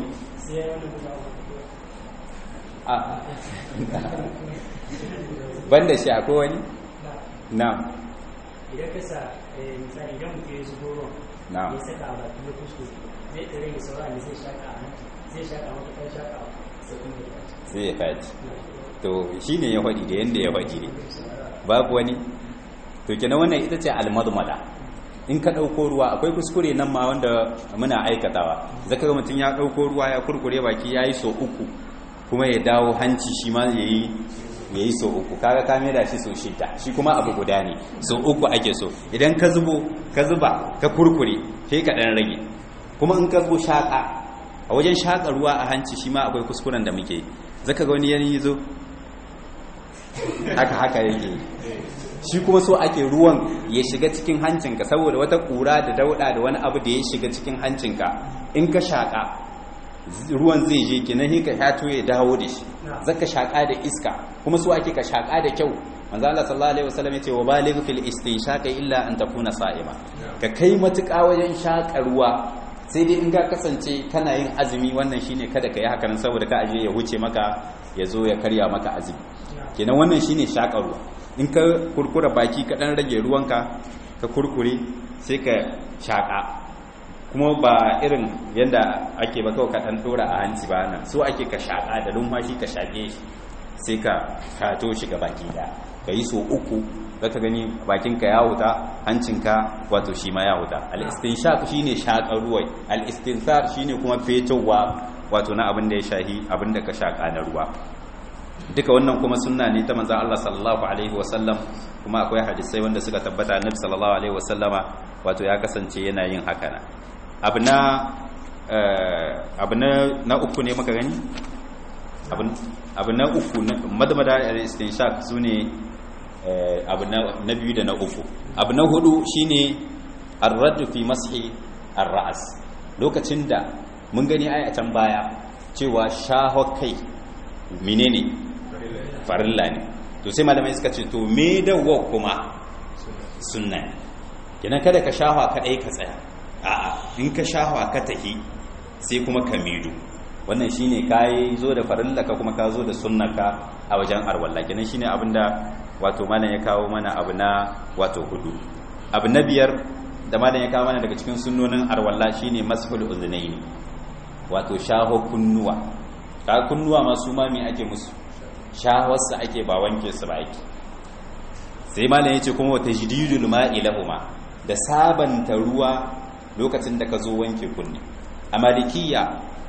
banda shi akwai wani na idan ka sa misali idan mutum ya zubo ruwan na ya saka a baki ya kuskure zai tsere da sauran da zai shaka a nan zai shaka matuƙar shaka sai ya faci to shi ne ya faɗi da yadda ya faɗi ne babu wani to kenan wannan ita ce almadmada in ka ɗauko ruwa akwai kuskure nan ma wanda muna aikatawa zaka ga mutum ya ɗauko ruwa ya kurkure baki ya yi so uku kuma ya dawo hanci shi ma ya yi ya yi so uku kaga ka da shi so shida shi kuma abu guda ne so uku ake so idan ka zubo ka zuba ka kurkure sai ka ɗan rage kuma in ka zo shaƙa a wajen shaƙa ruwa a hanci shi ma akwai kuskuren da muke zaka ga wani yanayi zo haka haka yake shi kuma so ake ruwan ya shiga cikin hancinka saboda wata kura da dauda da wani abu da ya shiga cikin hancinka in ka shaka ruwan zai je kenan sai ka hato ya dawo da shi zaka shaka da iska kuma so ake ka shaka da kyau manzo Allah sallallahu alaihi wasallam yace wa baligh fil istinshaq illa an takuna sa'ima ka kai matuƙa wajen shaka ruwa sai dai in ga kasance kana yin azumi wannan shine kada ka yi haka nan saboda ka aje ya wuce maka ya zo ya karya maka azumi kenan wannan shine shaka ruwa in ka kurkura baki ka dan rage ruwanka ka kurkure sai ka shaka kuma ba irin yanda ake ba kawai ka dan dora a hanci ba nan so ake ka shaka da lumfashi ka shake shi sai ka kato shi ga baki da ka yi so uku zaka gani bakinka ya huta hancinka wato shi ma ya huta al-istinshaq shine shakar ruwa al-istinthar shine kuma fetowa wato na abin da ya shahi abin da ka shaka na ruwa duka wannan kuma sunna ne ta manzon Allah sallallahu alaihi wasallam kuma akwai hadisai wanda suka tabbata annabi sallallahu alaihi wasallama wato ya kasance yana yin haka na abu na abu na uku ne muka gani abu na uku madmada al-istinshaq sune abu na biyu da na uku abu na hudu shine ar-radd fi mashi ar-ra's lokacin da mun gani ai a can baya cewa shaho kai menene farilla ne to sai malamai suka ce to me da wa kuma sunna kenan kada ka shaho kadai ka tsaya a'a in ka shaho ka tahi sai kuma ka mido wannan shine kai zo da farilla ka kuma ka zo da sunnaka a wajen arwalla kenan shine abinda wato malam ya kawo mana abu na wato hudu abu na biyar da malam ya kawo mana daga cikin sunnonin arwalla shine mashul uznaini wato shaho kunnuwa ka kunnuwa ma su ma me ake musu shahawarsa ake ba wanke su ba ake sai malam yace kuma wata tajdidul ma'i lahuma da sabanta ruwa lokacin da ka zo wanke kunni a malikiya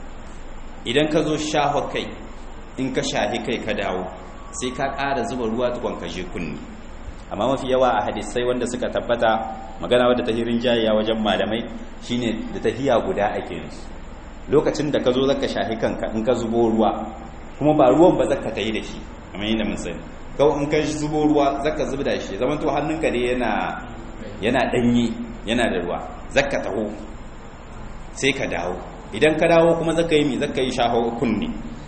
idan ka zo shaho kai in ka shahi kai ka dawo sai ka ƙara zuba ruwa tukon kashe kunni amma mafi yawa a hadisai wanda suka tabbata magana wadda ta hirin jayiya wajen malamai shine da tahiya guda ake yin lokacin da ka zo zaka shahi kanka in ka zubo ruwa kuma ba ruwan ba zaka tayi da shi kamar yadda mun sani kawai in ka zubo ruwa zaka zuba da shi zaman to hannunka dai yana yana danye yana da ruwa zaka taho sai ka dawo idan ka dawo kuma zaka yi mi zaka yi shaho kunni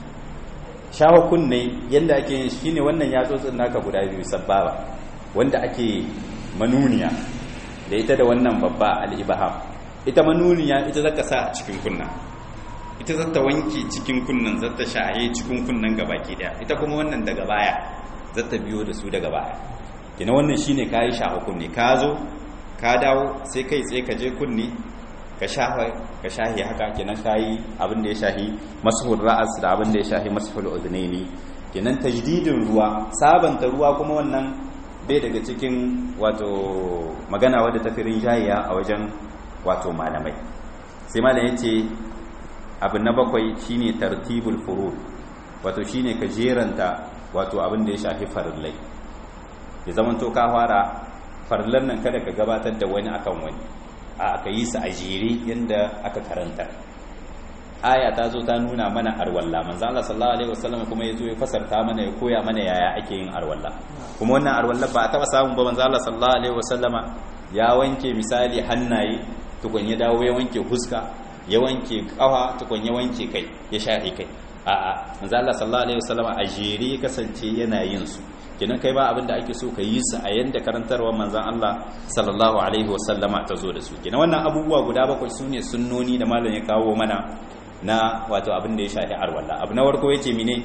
shaho kunne yadda ake yin shine wannan yatsotsin naka guda biyu sabbaba wanda ake manuniya da ita da wannan babba al-ibham ita manuniya ita zaka sa a cikin kunna ita zata wanke cikin kunnan zata shaye cikin kunnan gabaki daya ita kuma wannan daga baya zata biyo da su daga baya kina wannan shine kai shaho kunne ka zo ka dawo sai kai tsaye ka je kunni ka shahi ka shahi haka kenan kai abin da ya shahi mashul ra'as da abin da ya shahi mashul udhnaini kenan tajdidin ruwa sabanta ruwa kuma wannan bai daga cikin wato magana wadda ta firin jayiya a wajen wato malamai sai malam yace abin na bakwai shine tartibul furud wato shine ka jeranta wato abin da ya shahi farillai ya zamanto ka fara farillan nan kada ka gabatar da wani akan wani a aka yi su a jere yadda aka karanta aya ta zo ta nuna mana arwalla manzo Allah sallallahu alaihi wasallam kuma yazo ya fasarta mana ya koya mana yaya ake yin arwalla kuma wannan arwalla ba a taba samun ba manzo Allah sallallahu alaihi wasallama ya wanke misali hannaye tukun ya dawo ya wanke huska ya wanke kafa tukun ya wanke kai ya shafi kai a'a manzo Allah sallallahu alaihi wasallama a jere kasance yana yin su kenan kai ba abin da ake so ka yi su a yanda karantarwar manzon Allah sallallahu alaihi wasallama ta zo da su kenan wannan abubuwa guda bakwai sune sunnoni da malam ya kawo mana na wato abin da ya shafi arwalla abu na farko yace mine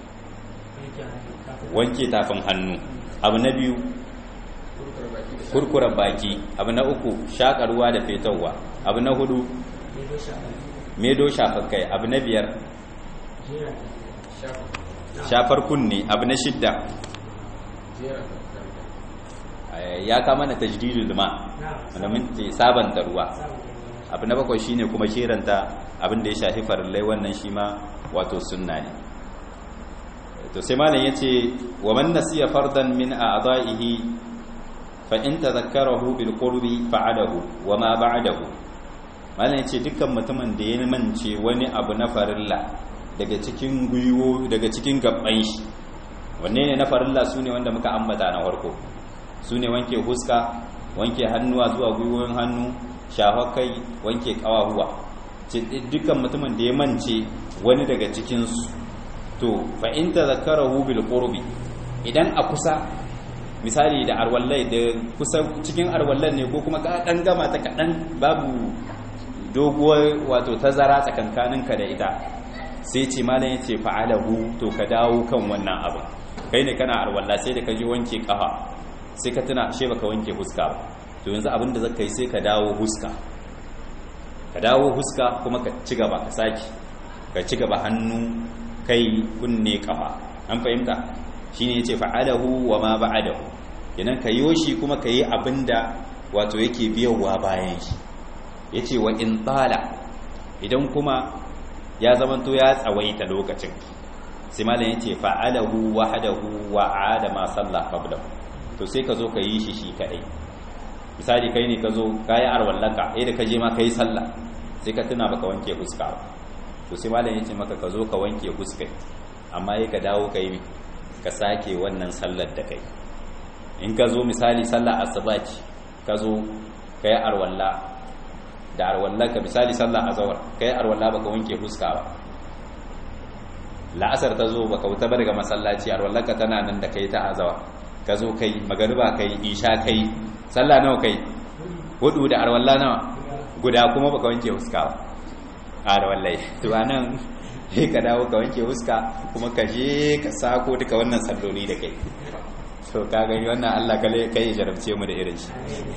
wanke tafin hannu abu na biyu kurkura baki abu na uku shaka ruwa da fetarwa abu na hudu medo shafar kai abu na biyar shafar kunne abu na shidda ya kama na tajdidul ma wanda mun ce sabanta ruwa. Abu na bakwai shine kuma jeranta abin da ya shafi farillai, wannan shi ma wato sunna ne. To sai malam yace wa man nasiya fardan min a'dha'ihi fa in tadhakkarahu bil qurbi fa'alahu wa ma ba'dahu. Malam yace dukkan mutumin da ya mance wani abu na farilla daga cikin gwiwo daga cikin gabban shi, wanne ne na farilla sune wanda muka ambata na farko, sune wanke huska, wanke hannuwa zuwa gwiwoyin hannu, shafa kai, wanke kawahuwa. Dukkan mutumin da ya mance wani daga cikin su, to fa in tadhakkarahu bil qurbi, idan a kusa misali da arwallai da kusa cikin arwallan ne ko kuma ka dan gama ta kadan babu doguwar wato tazara tsakankaninka da ita, sai ce malam yace fa'alahu, to ka dawo kan wannan abu. Kai ne kana arwalla sai da ka je wanke kafa, sai ka tuna ashe baka wanke huska ba, to yanzu abin da zaka yi sai ka dawo huska ka dawo huska kuma ka ci gaba, ka saki ka ci gaba hannu, kai, kunne, kafa. An fahimta? Shine yace fa'alahu wa ma ba'dahu, kenan ka yoshi kuma ka yi abinda wato yake biyowa bayan shi. Yace wa in tala, idan kuma ya zamanto ya tsawaita lokacin, sai malam yace fa'alahu wahdahu wa 'ada ma salla qablahu, to sai ka zo ka yi shi shi kadai. Misali kai ne ka zo kayi arwallaka, eh da ka je ma kai sallah sai ka tuna baka wanke fuska ba, to sai malam yace maka ka zo ka wanke fuskai, amma yi ka dawo ka yi ka sake wannan sallar da kai. In ka zo misali sallar asuba ce, ka zo ka yi arwalla da arwallaka, misali sallar azhar ka yi arwalla baka wanke fuska ba, la'asar ta zo baka wuta daga masallaci, arwallaka tana nan da kai ta azhar, ka zo kai magariba kai isha kai, sallah nawa kai? Hudu da arwalla nawa? Guda kuma baka wanke fuska ba. A da wallahi to anan sai ka dawo ka wanke fuska kuma ka je ka sako duka wannan salloli da kai. To ka gani wannan Allah kale kai jarabce mu da irin shi.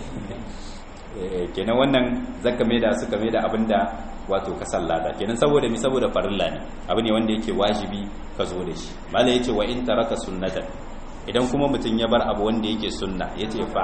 Eh kenan wannan zaka maida suka maida abinda wato ka sallata. Kenan saboda mi saboda farilla ne. Abu ne wanda yake wajibi ka zo da shi. Malai yace wa in taraka sunnatan, idan kuma mutun ya bar abu wanda yake sunna, yace fa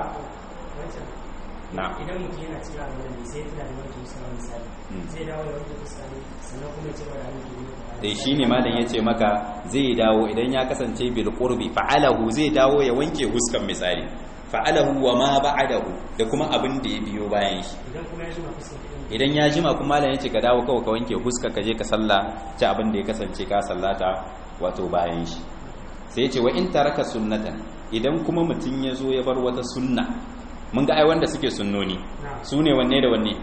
na idan mutum yana cira wannan sai ya tana da wanke fuska misali zai dawo da wanke fuska ne sannan kuma ya ce ba da wanke dai shine malam yace maka zai dawo idan ya kasance bil qurbi fa'alahu, zai dawo ya wanke huskan misali fa'alahu wa ma ba'dahu, da kuma abin da ya biyo bayan shi. idan kuma ya jima fuska idan ya jima kuma malam yace ka dawo kawai ka wanke huska ka je ka salla ci abin da ya kasance ka sallata wato bayan shi. Sai yace wa in taraka sunnatan, idan kuma mutun ya zo ya bar wata sunna, mun ga ai wanda suke sunnoni su ne wanne da wanne,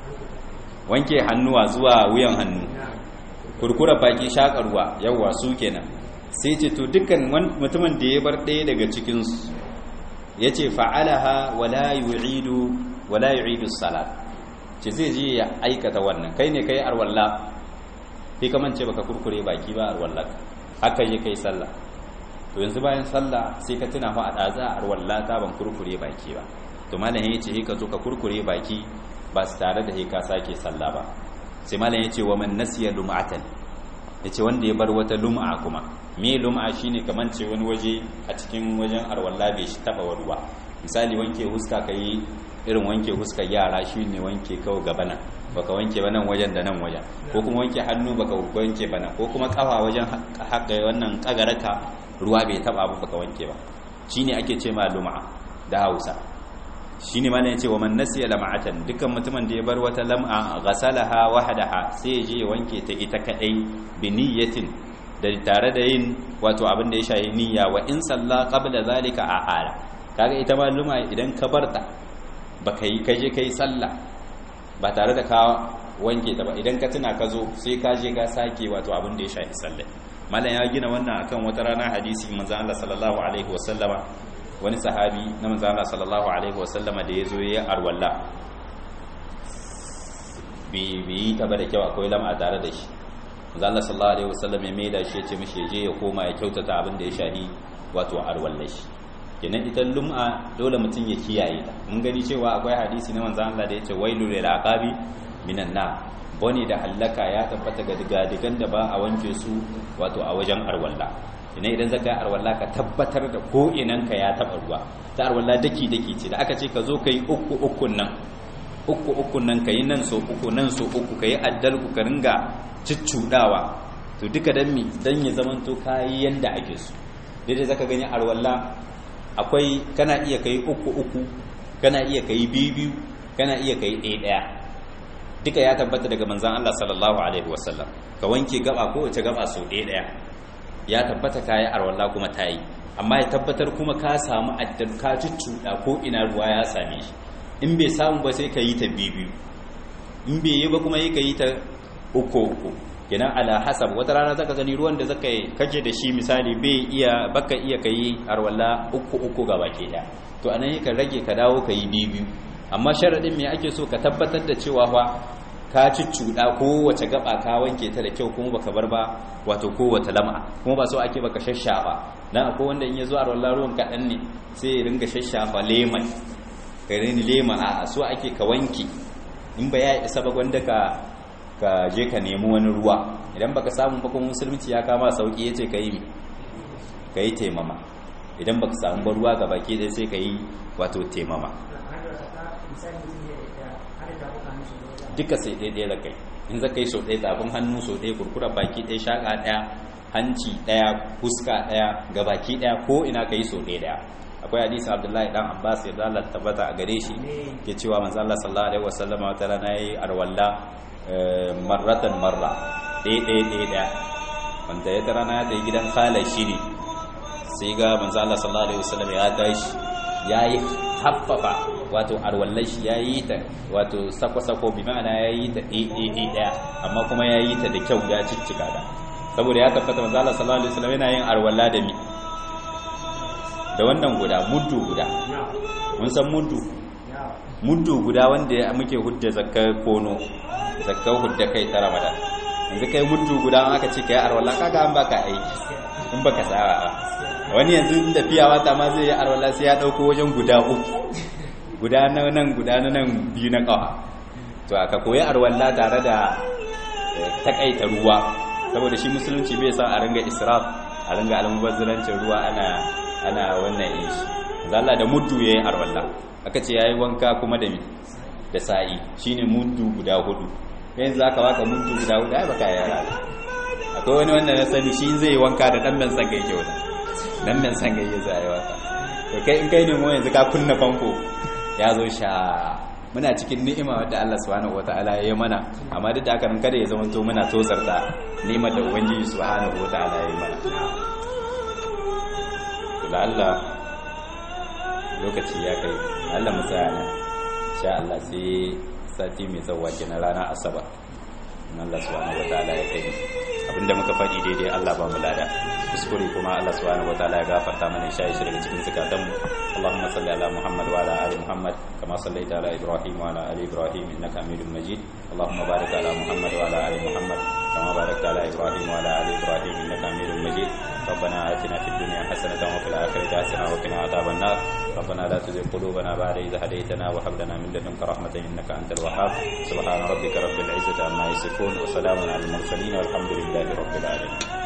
wanke hannuwa zuwa wuyan hannu, kurkura baki, shakarwa, yawa su kenan. Sai ce to dukkan mutumin da ya bar ɗaya daga cikin su yace fa'alaha wala yu'idu wala yu'idu salat, ce zai je ya aikata wannan. Kai ne kai arwalla, kai kaman ce baka kurkure baki ba arwalla, haka je kai sallah, to yanzu bayan sallah sai ka tuna fa a daza arwalla ta ban kurkure baki ba, to malam yace he ka zo ka kurkure baki ba su tare da he ka sake sallah ba. Sai malam yace wa man nasiya lum'atan, yace wanda ya bar wata lum'a kuma. Me lum'a shine kaman ce wani waje a cikin wajen arwalla bai shi taba ruwa, misali wanke huska kai irin wanke huska yara shine wanke kawai gabana baka wanke ba nan wajen da nan wajen, ko kuma wanke hannu baka wanke ba nan, ko kuma kafa wajen haka wannan kagaraka ruwa bai taba ba baka wanke ba, shine ake ce ma lum'a da Hausa. Shine ma ne yace wa man nasiya lam'atan, dukkan mutumin da ya bar wata lam'a ghasalaha wahdaha, sai ya je ya wanke ta ita kadai bi niyyatin, da tare da yin wato abin da ya shayi niyya, wa in salla qabla zalika a'ala. Kaga ita ma lum'a idan ka barta baka yi kaje kai sallah ba tare da ka wanke ta ba, idan ka tuna ka zo sai ka je ka sake wato abin da ya shayi sallah. Malam ya gina wannan akan wata rana hadisi manzo Allah sallallahu alaihi wasallama, wani sahabi na manzo Allah sallallahu alaihi wasallama da yazo yayin arwalla bi bi ta bada kyau, akwai lam'a tare da shi. Manzo Allah sallallahu alaihi wasallam ya maida shi, ya ce mishi je ya koma ya kyautata abin da ya shahi wato arwalla shi. Kenan ita lum'a dole mutum ya kiyaye ta. Mun gani cewa akwai hadisi na manzo Allah da yace wailul lil aqabi minan nar, bane da hallaka ya tabbata ga digadigan da ba a wanke su wato a wajen arwalla ina idan zaka yi arwalla ka tabbatar da ko inanka ya taba ruwa ta arwalla daki daki ce da aka ce ka zo kai uku uku nan uku uku nan kai nan so uku nan so uku kai addal ku ka ringa ciccudawa to duka dan mi dan ya zamanto kai yanda ake so dai zaka gani arwalla akwai kana iya kai uku uku kana iya kai biyu biyu kana iya kai ɗaya ɗaya duka ya tabbata daga manzon Allah sallallahu alaihi wasallam ka wanke gaba ko wace gaba so ɗaya ɗaya ya tabbata kayi arwalla kuma ta yi amma ya tabbatar kuma ka samu addal ka cuccuɗa ko ina ruwa ya same shi in bai samu ba sai ka yi ta biyu in bai yi ba kuma yi ka yi ta uku uku kenan ala hasab wata rana zaka gani ruwan da zaka kake da shi misali bai iya baka iya kai arwalla uku uku gaba ke da to anan yi ka rage ka dawo ka yi biyu amma sharadin me ake so ka tabbatar da cewa fa ka cuccuɗa kowace gaba ka wanke ta da kyau kuma baka bar ba wato kowace lam'a kuma ba so ake baka shashafa dan akwai wanda in ya zo a ruwan ruwan kaɗan ne sai ya ringa shashafa lemon gare ni lemon a so ake ka wanke in ba ya isa ba gwanda ka ka je ka nemi wani ruwa idan baka samu ba kuma musulunci ya kama sauki yace ka yi ka yi taimama idan baka samu ba ruwa ga baki dai sai ka yi wato taimama duka sai ɗaya da kai in za ka yi sau ɗaya tafin hannu sau ɗaya kurkura baki ɗaya shaƙa ɗaya hanci ɗaya fuska ɗaya ga baki ɗaya ko ina ka yi sau ɗaya ɗaya akwai hadisin abdullahi dan abbas ya zala tabbata a gare shi ke cewa manzo Allah sallallahu alaihi wasallam wata rana yayi arwalla marratan marra ɗaya ɗaya ɗaya ɗaya wanda ya rana ya tayi gidan khala shi ne sai ga manzo Allah sallallahu alaihi wasallam ya tashi yayi haffafa wato arwallai shi yayi ta wato sako-sako bi ma'ana yayi ta ɗaya ɗaya amma kuma yayi ta da kyau ya ciccika da saboda ya tabbata manzo Allah sallallahu alaihi wasallam yana yin arwalla da mi da wannan guda muddu guda mun san muddu muddu guda wanda muke hudda zakkar kono zakkar hudda kai ta Ramadan yanzu kai muddu guda an aka ce kai arwalla kaga an baka aiki in baka tsara ba wani yanzu da fiyawa ta ma zai yi arwalla sai ya dauko wajen guda uku guda nan guda nan biyu na kawa to aka koyi arwalla tare da takaita ruwa saboda shi musulunci bai san a ringa israf a ringa almubazzirancin ruwa ana ana wannan yin shi zalla da muddu yayin arwalla aka ce yayi wanka kuma da mi da sa'i shine muddu guda hudu yanzu zaka waka muddu guda hudu ai baka yara akwai wani wanda na sani shi zai yi wanka da dan ban san gaike wani dan ban san gaike zai yi wanka to kai in kai ne mu yanzu ka kunna famfo ya zo sha muna cikin ni'ima wadda Allah subhanahu wataala ya yi mana amma duk da haka nan kada ya zama to muna tozar da ni'imar da ubangiji subhanahu wataala ya yi mana da Allah lokaci ya kai Allah mu tsaya nan insha Allah sai sati mai tsawa kenan rana asabar Allah subhanahu wataala ya kai abinda muka faɗi daidai Allah ba mu lada kuskure kuma Allah subhanahu wataala ya gafarta mana shi shi daga cikin zakatan mu Allahumma salli ala Muhammad wa ala ali Muhammad kama sallaita ala Ibrahim wa ala ali Ibrahim innaka Hamidum Majid Allahumma barik ala Muhammad wa ala ali Muhammad kama barakta ala Ibrahim wa ala ali Ibrahim innaka Hamidum Majid ربنا آتنا في الدنيا حسنة وفي الآخرة حسنة وقنا عذاب النار ربنا لا تزغ قلوبنا بعد إذ هديتنا وهب لنا من لدنك رحمة إنك أنت الوهاب سبحان ربك رب العزة عما يصفون وسلام على المرسلين والحمد لله رب العالمين